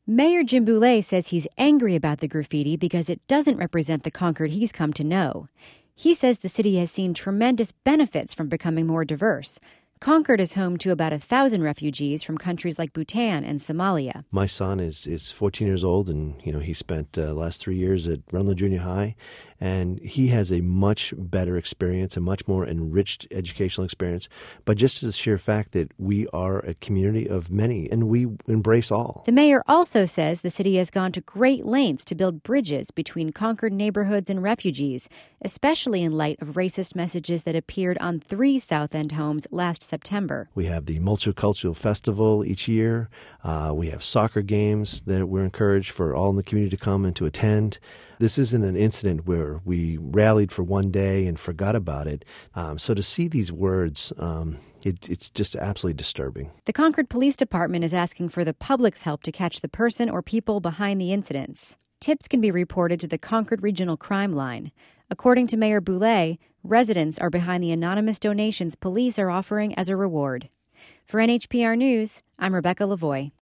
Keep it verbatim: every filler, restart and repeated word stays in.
Mayor Jim Boulay says he's angry about the graffiti because it doesn't represent the Concord he's come to know. He says the city has seen tremendous benefits from becoming more diverse. Concord is home to about a thousand refugees from countries like Bhutan and Somalia. My son is is fourteen years old, and you know he spent the uh, last three years at Rundle Junior High, and he has a much better experience, a much more enriched educational experience. But just the sheer fact that we are a community of many, and we embrace all. The mayor also says the city has gone to great lengths to build bridges between Concord neighborhoods and refugees, especially in light of racist messages that appeared on three South End homes last September. We have the Multicultural Festival each year. Uh, we have soccer games that we're encouraged for all in the community to come and to attend. This isn't an incident where we rallied for one day and forgot about it. Um, so to see these words, um, it, it's just absolutely disturbing. The Concord Police Department is asking for the public's help to catch the person or people behind the incidents. Tips can be reported to the Concord Regional Crime Line. According to Mayor Boulay, residents are behind the anonymous donations police are offering as a reward. For N H P R News, I'm Rebecca Lavoie.